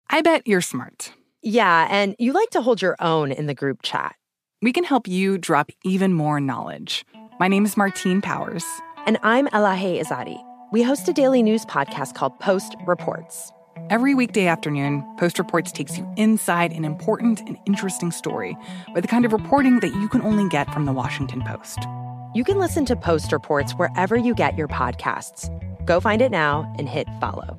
I bet you're smart. Yeah, and you like to hold your own in the group chat. We can help you drop even more knowledge. My name is Martine Powers. And I'm Elahe Izadi. We host a daily news podcast called Post Reports. Every weekday afternoon, Post Reports takes you inside an important and interesting story with the kind of reporting that you can only get from the Washington Post. You can listen to Post Reports wherever you get your podcasts. Go find it now and hit follow.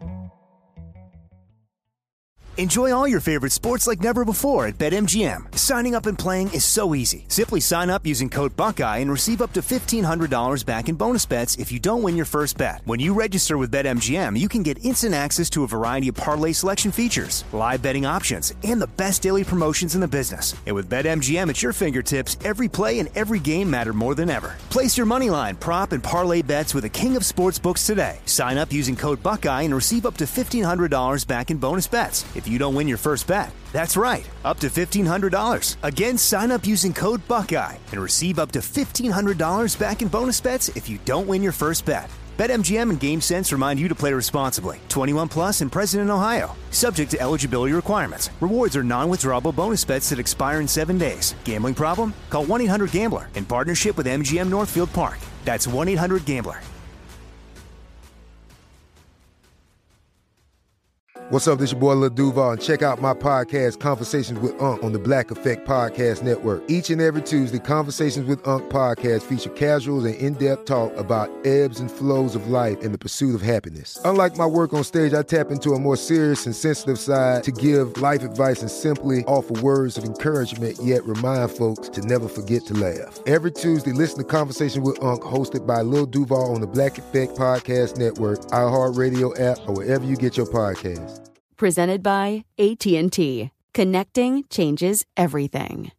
Enjoy all your favorite sports like never before at BetMGM. Signing up and playing is so easy. Simply sign up using code Buckeye and receive up to $1,500 back in bonus bets if you don't win your first bet. When you register with BetMGM, you can get instant access to a variety of parlay selection features, live betting options, and the best daily promotions in the business. And with BetMGM at your fingertips, every play and every game matter more than ever. Place your moneyline, prop, and parlay bets with the king of sportsbooks today. Sign up using code Buckeye and receive up to $1,500 back in bonus bets if you don't win your first bet. That's right, up to $1,500. Again, sign up using code Buckeye and receive up to $1,500 back in bonus bets if you don't win your first bet. BetMGM and GameSense remind you to play responsibly. 21 plus and present in Ohio. Subject to eligibility requirements. Rewards are non-withdrawable bonus bets that expire in 7 days. Gambling problem? Call 1-800-GAMBLER in partnership with MGM Northfield Park. That's 1-800-GAMBLER. What's up, this your boy Lil Duval, and check out my podcast, Conversations with Unc, on the Black Effect Podcast Network. Each and every Tuesday, Conversations with Unc podcast feature casuals and in-depth talk about ebbs and flows of life and the pursuit of happiness. Unlike my work on stage, I tap into a more serious and sensitive side to give life advice and simply offer words of encouragement, yet remind folks to never forget to laugh. Every Tuesday, listen to Conversation with Unc, hosted by Lil Duval on the Black Effect Podcast Network, iHeartRadio app, or wherever you get your podcasts. Presented by AT&T. Connecting changes everything.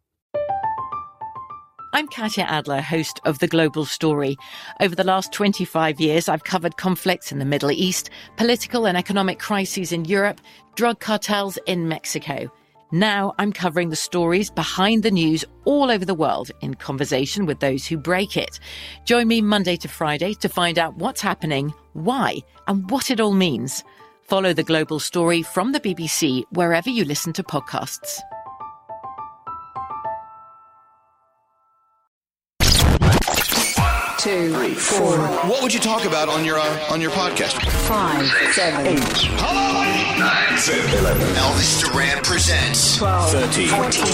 I'm Katya Adler, host of The Global Story. Over the last 25 years, I've covered conflicts in the Middle East, political and economic crises in Europe, drug cartels in Mexico. Now I'm covering the stories behind the news all over the world in conversation with those who break it. Join me Monday to Friday to find out what's happening, why, and what it all means. Follow The Global Story from the BBC wherever you listen to podcasts. Two, 3, 4. What would you talk about on your podcast? 5, 7, 8. Hello, 9, 10, 11. Elvis Duran presents 12, 13, 14, 15.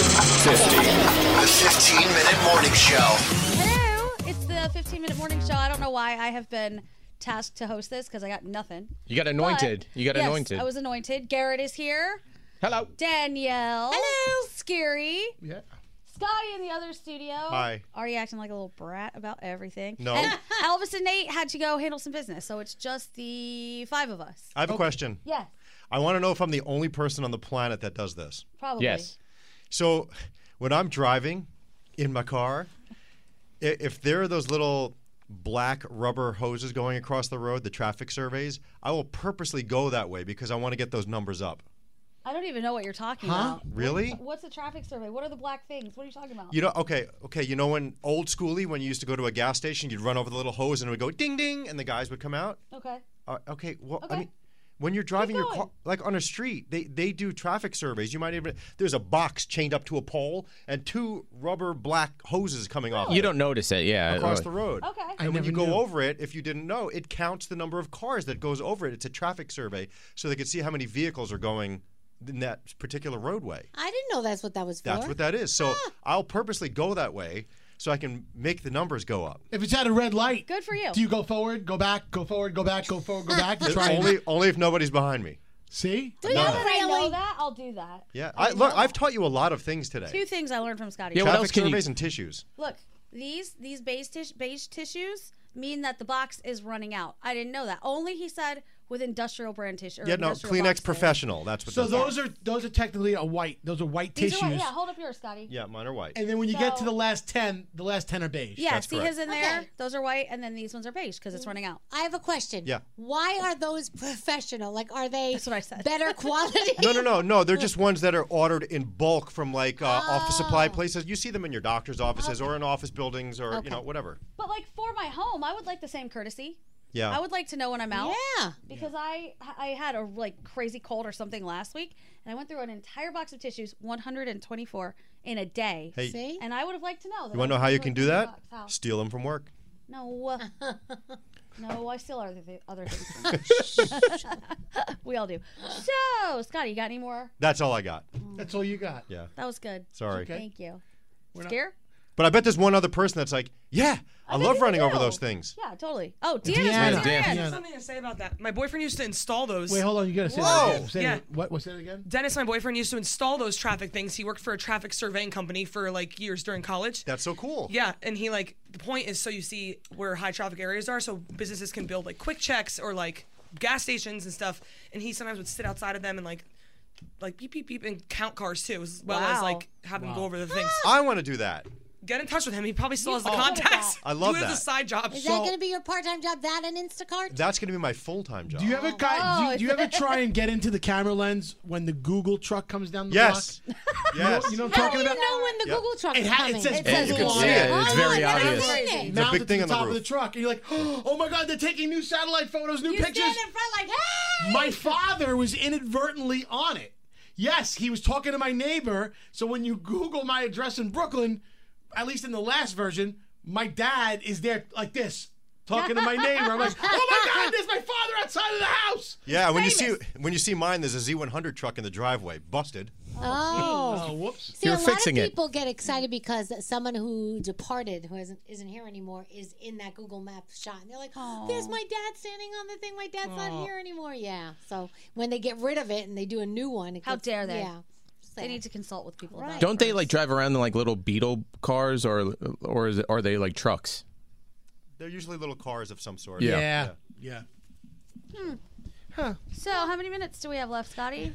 The 15-minute morning show. Hello, it's the 15-minute morning show. I don't know why I have been tasked to host this because I got nothing. You got anointed. Yes, I was anointed. Garrett is here. Hello. Danielle. Hello. Scary. Yeah. Scotty in the other studio. Hi. Already acting like a little brat about everything. No. And Elvis and Nate had to go handle some business, so it's just the 5 of us. I have a question. Yes. I want to know if I'm the only person on the planet that does this. Probably. Yes. So when I'm driving in my car, if there are those little black rubber hoses going across the road, the traffic surveys, I will purposely go that way because I want to get those numbers up. I don't even know what you're talking about. Really? What's a traffic survey? What are the black things? What are you talking about? You know, okay. You know when old schooly, when you used to go to a gas station, you'd run over the little hose and it would go ding ding, and the guys would come out. Okay. Okay. Well, Okay. I mean, when you're driving your car, like on a street, they do traffic surveys. You might even there's a box chained up to a pole and 2 rubber black hoses coming off. You don't notice it, yeah. Across the road. Okay. And when you go over it, if you didn't know, it counts the number of cars that goes over it. It's a traffic survey, so they can see how many vehicles are going in that particular roadway. I didn't know that's what that was for. That's what that is. So I'll purposely go that way so I can make the numbers go up. If it's at a red light, good for you. Do you go forward, go back, go forward, go back, go forward, go back? Only if nobody's behind me. See? Now that I know that, I'll do that. Yeah. I've taught you a lot of things today. 2 things I learned from Scotty. Yeah, traffic surveys and tissues. Look, these beige tissues mean that the box is running out. I didn't know that. Only, he said, with industrial brand tissue. Yeah, no, Kleenex boxes. Professional. That's what. So those are technically a white. Those are white These tissues. are white. Yeah, hold up yours, Scotty. Yeah, mine are white. And then when you get to the last 10 are beige. Yeah, That's see correct. his in there. Those are white, and then these ones are beige because it's running out. I have a question. Yeah. Why are those professional? Like, are they That's what I said. better quality? No. They're just ones that are ordered in bulk from like office supply places. You see them in your doctor's offices or in office buildings or whatever. But like for my home, I would like the same courtesy. Yeah. I would like to know when I'm out. Yeah. Because I had a like crazy cold or something last week, and I went through an entire box of tissues, 124 in a day. Hey. See? And I would have liked to know. That You want to know how you can do that? Steal them from work. No. No, I steal other things. We all do. So, Scotty, you got any more? That's all I got. That's all you got. Yeah. That was good. Sorry. Okay. Thank you. We're not- Scare? But I bet there's one other person that's like, yeah, I bet love you running do. over those things. Yeah, totally. Oh, Deanna. Deanna's Deanna. Deanna. Deanna. Something to say about that. My boyfriend used to install those. Wait, hold on. You got to say Whoa. that again. Say Yeah. it. What? What's that again? Dennis, my boyfriend, used to install those traffic things. He worked for a traffic surveying company for like years during college. That's so cool. Yeah, and he like the point is so you see where high traffic areas are, so businesses can build like quick checks or like gas stations and stuff. And he sometimes would sit outside of them and like beep beep beep and count cars too, as well as Wow. like have them go over the things. I want to do that. Get in touch with him. He probably still has the Oh. contacts. I love Do it that. as a side job. Is that going to be your part-time job? That and Instacart? That's going to be my full-time job. Do you ever do you ever try and get into the camera lens when the Google truck comes down the Yes. block? Yes. You know what I'm How talking do you about? know when the Yep. Google truck It, is coming? it says It says Google Google. on Yeah, it. it's very that's obvious. crazy. It's a big thing to on the the top of roof. the truck, and you're like, oh my God, they're taking new satellite photos, new You pictures. stand in front like, hey! My father was inadvertently on it. Yes, he was talking to my neighbor. So when you Google my address in Brooklyn, at least in the last version, my dad is there like this, talking to my neighbor. I'm like, oh my God, there's my father outside of the house. Yeah, when you see mine, there's a Z100 truck in the driveway, busted. Oh. Whoops. See, You're a lot fixing of it. people get excited because someone who departed, who isn't here anymore, is in that Google Maps shot. And they're like, there's my dad standing on the thing. My dad's not here anymore. Yeah. So when they get rid of it and they do a new one. How dare they? Yeah. They need to consult with people about it. Don't they like drive around in like little Beetle cars or are they like trucks? They're usually little cars of some sort. Yeah. Yeah. So, how many minutes do we have left, Scotty?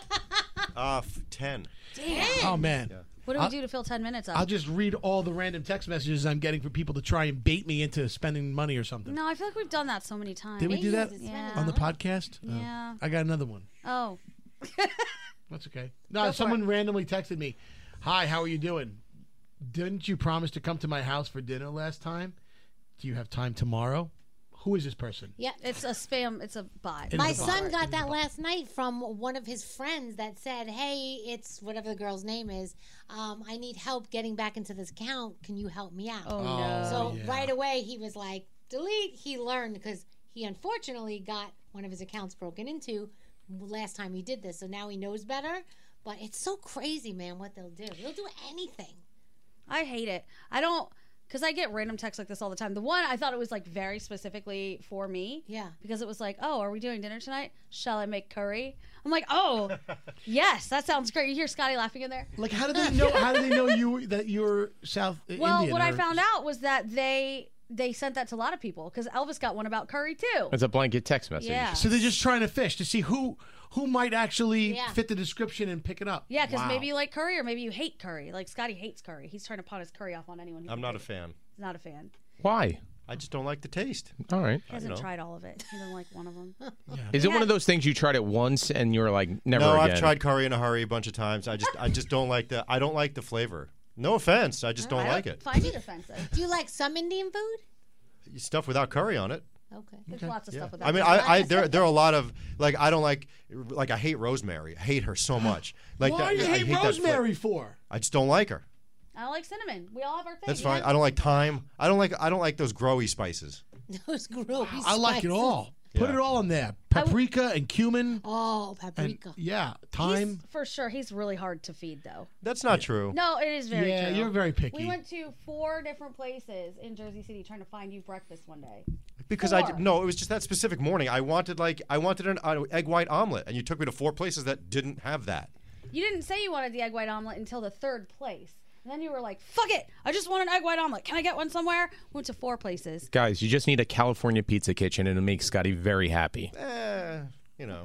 10. Damn. Oh, man. What do we do to fill 10 minutes up? I'll just read all the random text messages I'm getting for people to try and bait me into spending money or something. No, I feel like we've done that so many times. Did we do that Yeah. on the podcast? Yeah. I got another one. Oh. That's okay. No, Go for someone it. randomly texted me, "Hi, how are you doing? Didn't you promise to come to my house for dinner last time? Do you have time tomorrow?" Who is this person? Yeah. It's a spam. It's a bot. My son got that last night from one of his friends that said, hey, it's whatever the girl's name is. I need help getting back into this account. Can you help me out? Oh, no. So yeah. right away he was like, delete. He learned because he unfortunately got one of his accounts broken into last time he did this. So now he knows better. But it's so crazy, man, what they'll do. They'll do anything. I hate it. I don't, because I get random texts like this all the time. The one, I thought it was like very specifically for me. Yeah. Because it was like, oh, are we doing dinner tonight? Shall I make curry? I'm like, oh, yes, that sounds great. You hear Scotty laughing in there? Like, how do they know? How do they know that you're South Well, Indian? what I or- found out was that they sent that to a lot of people because Elvis got one about curry too. It's a blanket text message. Yeah. So they're just trying to fish to see who might actually Yeah. fit the description and pick it up. Yeah, because Wow. maybe you like curry or maybe you hate curry. Like Scotty hates curry. He's trying to pawn his curry off on anyone who I'm not a fan. He's not a fan. Why? I just don't like the taste. All right. He hasn't tried all of it. He doesn't like one of them. Is it one of those things you tried it once and you're like never No, again? I've tried curry in a hurry a bunch of times. I just don't like I don't like the flavor. No offense, I just don't like it. Find it offensive. Do you like some Indian food? Stuff without curry on it. Okay. There's lots of stuff with that. I mean, there are a lot of I don't like I hate Rosemary. I hate her so much. Like Why do you I hate that Rosemary for? I just don't like her. I don't like cinnamon. We all have our thing. That's fine. I don't like thyme. I don't like those growy spices. Those gross. I like it all. Put Yeah. it all in there. Paprika and cumin. Oh, And, paprika. yeah, thyme. For sure, he's really hard to feed though. That's not true. No, it is very Yeah, true. you're very picky. We went to 4 different places in Jersey City trying to find you breakfast one day. Because it was just that specific morning. I wanted an egg white omelet, and you took me to 4 places that didn't have that. You didn't say you wanted the egg white omelet until the 3rd place. And then you were like, fuck it. I just want an egg white omelet. Can I get one somewhere? Went to 4 places. Guys, you just need a California pizza kitchen and it'll make Scotty very happy. You know.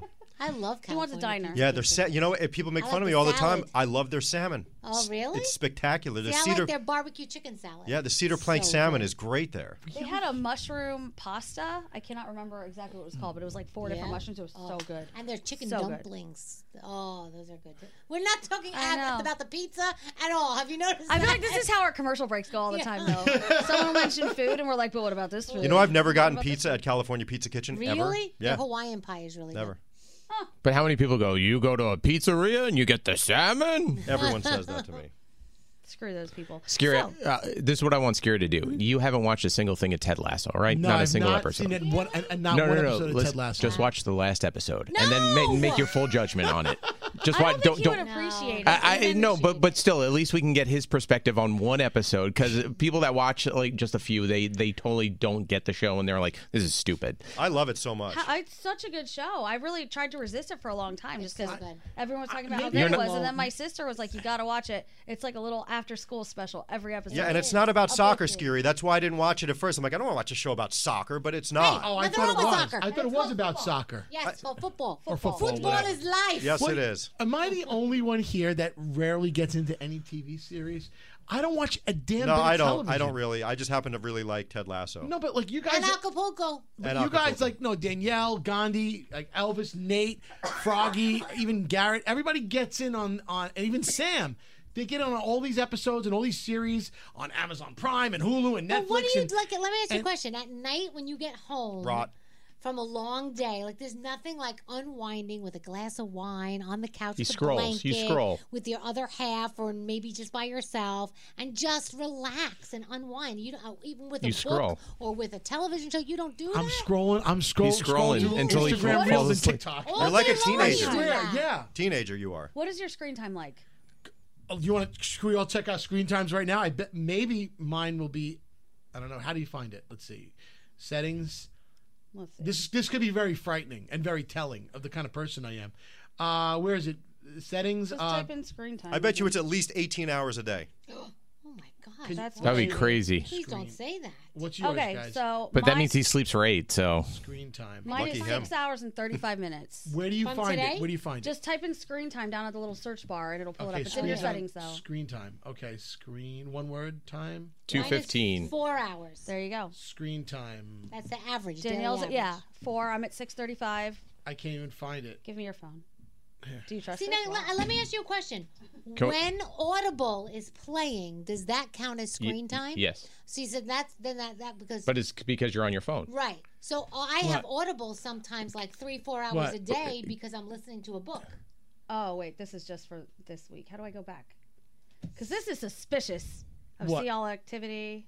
I love He wants a diner. Yeah, they're you know, people make I fun like of me the all the salad. time. I love their salmon. Oh, really? It's spectacular. The See, I cedar, like their barbecue chicken salad. yeah, the cedar plank So salmon good. is great there. They had a mushroom pasta. I cannot remember exactly what it was called, but it was like 4 different Yeah? mushrooms. It was so good. And their chicken So good. dumplings. Oh, those are good too. We're not talking I know. about the pizza at all. Have you noticed I feel that? like this is how our commercial breaks go all the time, though. Someone will mention food, and we're like, but what about this food? You know, I've never What gotten about this pizza at California Pizza Kitchen ever. Really? Yeah, Their Hawaiian pie is really never. But how many people go, you go to a pizzeria and you get the salmon? Everyone says that to me. Screw those people. Scary. So, This is what I want Scary to do. You haven't watched a single thing of Ted Lasso, right? No, not a I've single not episode. seen it. Not one episode of Let's Ted Lasso. just watch the last episode, and then make your full judgment on it. Just I watch. don't think Don't. he would appreciate it. I no, but still, at least we can get his perspective on one episode. Because people that watch like just a few, they totally don't get the show, and they're like, "This is stupid." I love it so much. It's such a good show. I really tried to resist it for a long time just because good. everyone was talking about how maybe good it you're was. not- And then my sister was like, you got to watch it. It's like a little after-school special every episode. Yeah, and it's not about soccer, Scary. That's why I didn't watch it at first. I'm like, I don't want to watch a show about soccer, but it's not. Oh, I Nothing thought it wrong with was. soccer. I thought it was about soccer. Yes, for football. Or football, Football whatever. is life. Yes, What- it is. Am I the only one here that rarely gets into any TV series? I don't watch a damn No, bit of I don't. television. I don't really. I just happen to really like Ted Lasso. No, but like you guys, And Acapulco. but And you guys Acapulco. like no Danielle, Gandhi, like Elvis, Nate, Froggy, even Garrett. Everybody gets in on, and even Sam. They get on all these episodes and all these series on Amazon Prime and Hulu and Netflix. But what do you and, like? Let me ask you a and- question. At night, when you get home Rot. from a long day, like there's nothing like unwinding with a glass of wine on the couch. He with a scrolls. You blanket, scroll. with your other half, or maybe just by yourself, and just relax and unwind. You don't even with a You book scroll. or with a television show. You don't do I'm that. scrolling. I'm He's scrolling through until he Instagram falls Reels and asleep. TikTok. All You're like a day long you teenager. do Swear, that. yeah. Teenager, you are. What is your screen time like? Oh, you want to? Should we all check out screen times right now? I bet maybe mine will be. I don't know. How do you find it? Let's see. Settings. Let's see. This could be very frightening and very telling of the kind of person I am. Where is it? Settings. Just type in screen time. I bet you it's at least 18 hours a day. Oh my God, That's That'd be crazy. crazy. Please don't say that. What's yours, Okay, guys? so But that mine- means he sleeps for 8. So Screen time. mine is Lucky him. 6 hours and 35 minutes. Where do you From find today? it? Where do you find Just type in screen time down at the little search bar and it'll pull it? it up. It's in your settings though. Screen time. Okay, screen. One word. Time. 2:15. 4 hours. There you go. Screen time. That's the average. daily Danielle's average. yeah 4. I'm at 6:35. I can't even find it. Give me your phone. Do you trust See, it? now, let me ask you a question. Can- When Audible is playing, does that count as screen time? Yes, So you said that because but it's because you're on your phone. right. So I have Audible sometimes like 3-4 hours What? a day because I'm listening to a book. Oh wait, this is just for this week. How do I go back? Because this is suspicious. What? See all activity,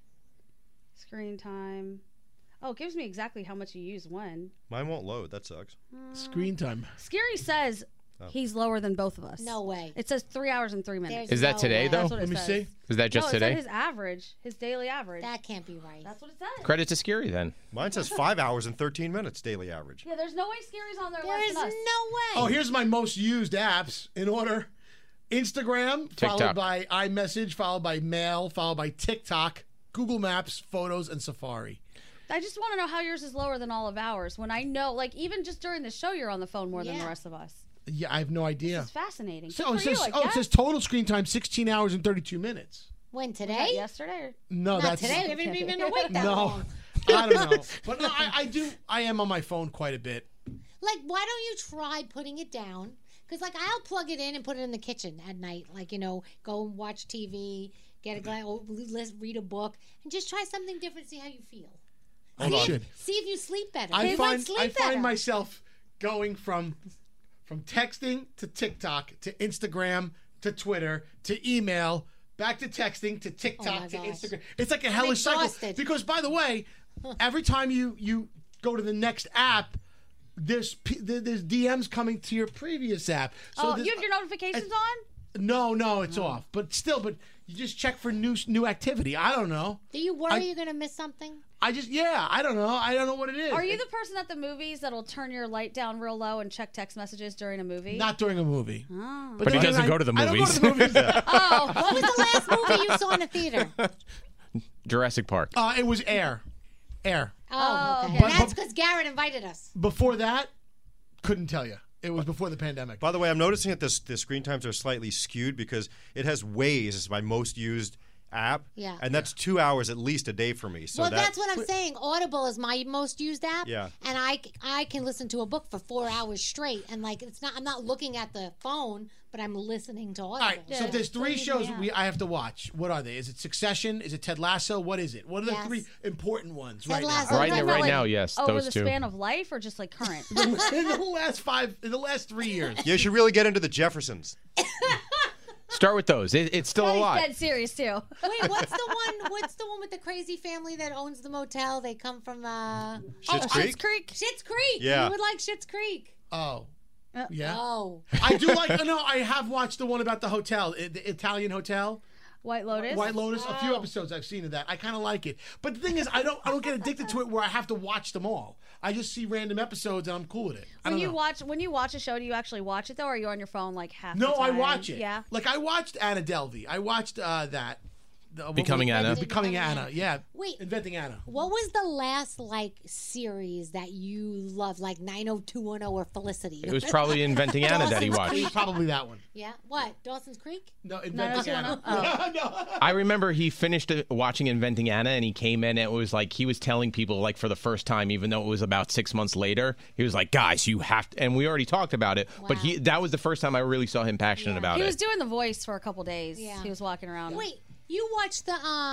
screen time. Oh, it gives me exactly how much you use when. Mine won't load. That sucks. Screen time. Scary says he's lower than both of us. No way. It says 3 hours and 3 minutes. There's Is that no today, way. though? That's what Let it me says. see. Is that just no, today? It said his average, his daily average. That can't be right. That's what it says. Credit to Scary then. Mine says 5 hours and 13 minutes daily average. Yeah, there's no way Scary's on there There less is than no us. way. Oh, here's my most used apps in order. Instagram, followed TikTok. by iMessage, followed by Mail, followed by TikTok, Google Maps, Photos, and Safari. I just want to know how yours is lower than all of ours. When I know, like, even just during the show, you're on the phone more than the Yeah. rest of us. Yeah, I have no idea. It's fascinating. So Good it for you, says, I guess. it says total screen time 16 hours and 32 minutes. When Was that today? yesterday? Or? No, Not that's today. We haven't even been awake that no. long. I don't know, but no, I am on my phone quite a bit. Like, why don't you try putting it down? Because, like, I'll plug it in and put it in the kitchen at night. Like, you know, go and watch TV, get a glass, read a book, and just try something different. See how you feel. I should. See if you sleep better. I You might find sleep I better. find myself going from texting to TikTok to Instagram to Twitter to email, back to texting to TikTok my to gosh. Instagram. It's like a hellish cycle. exhausted. Because by the way, every time you go to the next app, there's DMs coming to your previous app. So Oh, there's- you have your notifications on? No, it's off. But still, you just check for new activity. I don't know. Do you worry you're going to miss something? I don't know. I don't know what it is. Are you the person at the movies that'll turn your light down real low and check text messages during a movie? Not during a movie. Oh. But he then doesn't go to the I don't go movies. to the movies. Oh. What was the last movie you saw in the theater? Jurassic Park. It was Air. Oh, okay. But- That's because Garrett invited us. Before that, couldn't tell you. It was before the pandemic. By the way, I'm noticing that the screen times are slightly skewed because it has Waze as my most used app. Yeah. And that's 2 hours at least a day for me. So well, that's what I'm saying. Audible is my most used app. Yeah. And I can listen to a book for 4 hours straight, and like I'm not looking at the phone, but I'm listening to Audible. All right, so there's 3 shows I have to watch. What are they? Is it Succession? Is it Ted Lasso? What is it? What are the 3 important ones Ted right Lasso. Right now, yes, over those the 2. span of life or just like current? in the last 3 years. You should really get into the Jeffersons. Start with those. It's still a lot. Dead serious too. Wait, what's the one with the crazy family that owns the motel? They come from Schitt's Creek? Schitt's Creek. Yeah. You would like Schitt's Creek. Oh. Yeah. Oh. I do like. No, I have watched the one about the hotel, the Italian hotel. White Lotus. White Lotus. A few episodes I've seen of that. I kind of like it. But the thing is, I don't get addicted to it where I have to watch them all. I just see random episodes and I'm cool with it. When you watch a show, do you actually watch it though, or are you on your phone like half? No, the time? I watch it. Yeah. Like I watched Anna Delvey. I watched that. Becoming Anna. Becoming Anna. Yeah. Wait. Inventing Anna. What was the last series that you loved, like 90210 or Felicity? It was probably Inventing Anna that he watched. It was probably that one. Yeah. What? Dawson's Creek? No, Inventing Anna. I remember he finished watching Inventing Anna, and he came in, and it was like he was telling people, like, for the first time, even though it was about 6 months later, he was like, guys, you have to, and we already talked about it, but that was the first time I really saw him passionate about it. He was doing the voice for a couple days. Yeah. He was walking around. Wait, you watched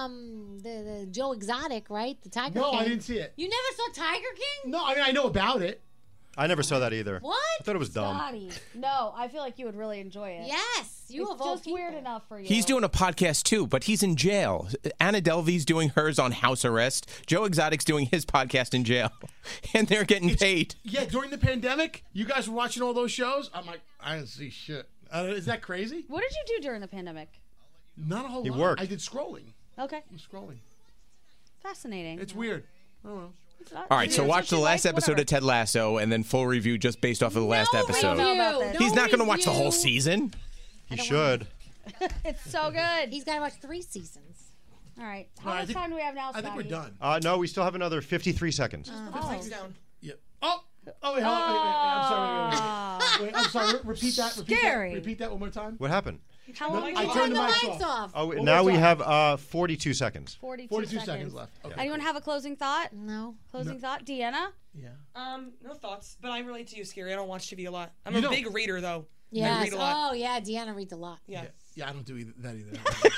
the Joe Exotic, right? The Tiger King. No, I didn't see it. You never saw Tiger King? No, I mean, I know about it. I never saw that either. What? I thought it was dumb. Scotty. No, I feel like you would really enjoy it. Yes, you it's of all just weird enough for you. He's doing a podcast too, but he's in jail. Anna Delvey's doing hers on house arrest. Joe Exotic's doing his podcast in jail, and they're getting paid. Yeah, during the pandemic, you guys were watching all those shows. I'm like, I didn't see shit. Is that crazy? What did you do during the pandemic? Not a whole He lot. worked. I did scrolling. Okay. I'm scrolling. Fascinating. It's weird. I don't know. All right, so watch the last episode of Ted Lasso, and then full review just based off of the last episode. He's not going to watch the whole season. He should. It's so good. He's got to watch 3 seasons. All right. How much time do we have now, Scotty? I think we're done. No, we still have another 53 seconds. Down. Yep. Oh, wait, I'm sorry. Wait, I'm sorry. Repeat that. Scary. Repeat that one more time. What happened? I turned the mics off. Oh, now we have 42 seconds. 42 seconds left. Okay. Anyone have a closing thought? No. Closing thought? Deanna? Yeah. No thoughts, but I relate to you, Scary. I don't watch TV a lot. I'm You a big don't? reader, though. I Yes. read a lot. Oh, yeah. Deanna reads a lot. Yeah. Yeah, I don't do that either.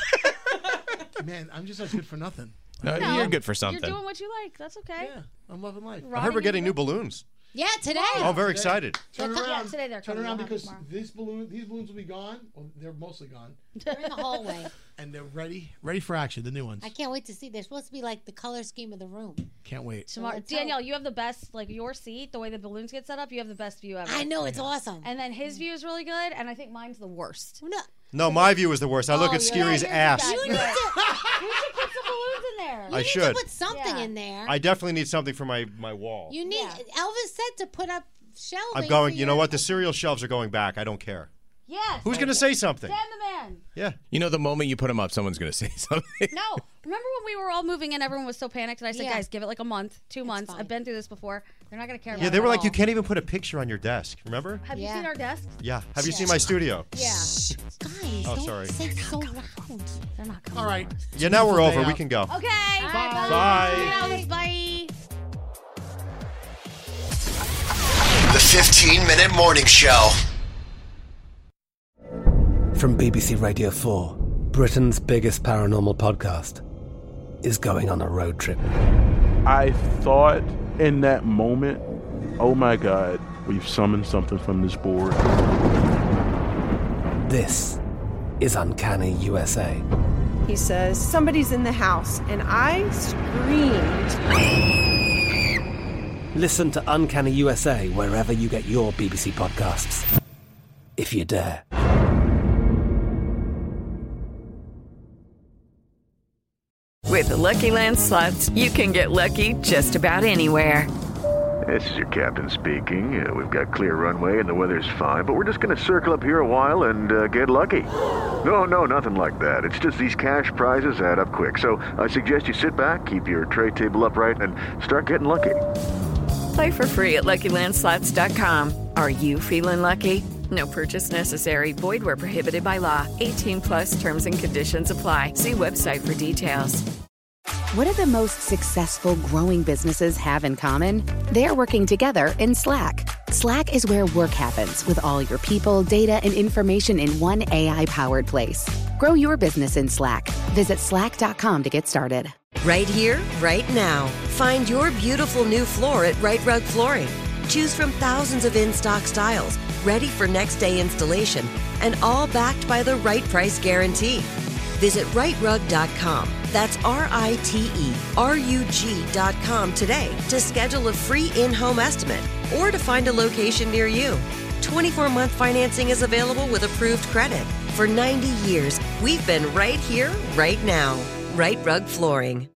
Man, I'm just as good for nothing. No, you're good for something. You're doing what you like. That's okay. Yeah, I'm loving life. I heard we're getting new balloons. Yeah, today. Oh, I'm very excited. Turn Yeah, around. today they're Turn coming. around They'll have because tomorrow. these balloons will be gone. Well, they're mostly gone, They're in the hallway. and they're ready for action. The new ones. I can't wait to see. They're supposed to be like the color scheme of the room. Can't wait. Tomorrow, Danielle, you have the best, like your seat, the way the balloons get set up, you have the best view ever. I know, it's awesome. And then his view is really good, and I think mine's the worst. No. No, my view is the worst. I look at Scary's ass. You should put some balloons in there. I should. Put something in there. I definitely need something for my wall. You need. Elvis said to put up shelving. I'm going. for You know your- what? The cereal shelves are going back. I don't care. Yes. Who's going to say something? Stand the man. Yeah. You know, the moment you put them up, someone's going to say something. No. Remember when we were all moving in, everyone was so panicked, and I said, Yeah. guys, give it like a month, 2 months. I've been through this before. They're not going to care about Yeah, it they were at like, all. you can't even put a picture on your desk. Remember? Have you seen our desks? Yeah. Have you seen my studio? Yeah. Guys, Oh, don't sorry. say so loud. They're not coming. All right. Yeah, now we're over. Day We out. can go. Okay. Bye. Bye. The 15-minute morning show. From BBC Radio 4, Britain's biggest paranormal podcast is going on a road trip. I thought in that moment, oh my God, we've summoned something from this board. This is Uncanny USA. He says, somebody's in the house, and I screamed. Listen to Uncanny USA wherever you get your BBC podcasts, if you dare. With the Lucky Land Slots, you can get lucky just about anywhere. This is your captain speaking. We've got clear runway and the weather's fine, but we're just going to circle up here a while and get lucky. No, nothing like that. It's just these cash prizes add up quick. So I suggest you sit back, keep your tray table upright, and start getting lucky. Play for free at LuckyLandSlots.com. Are you feeling lucky? No purchase necessary. Void where prohibited by law. 18+ terms and conditions apply. See website for details. What do the most successful growing businesses have in common? They're working together in Slack. Slack is where work happens with all your people, data, and information in one AI-powered place. Grow your business in Slack. Visit slack.com to get started. Right here, right now. Find your beautiful new floor at Right Rug Flooring. Choose from thousands of in-stock styles, ready for next day installation, and all backed by the right price guarantee. Visit rightrug.com. That's RITERUG.com today to schedule a free in-home estimate or to find a location near you. 24-month financing is available with approved credit. For 90 years, we've been right here, right now. Right Rug Flooring.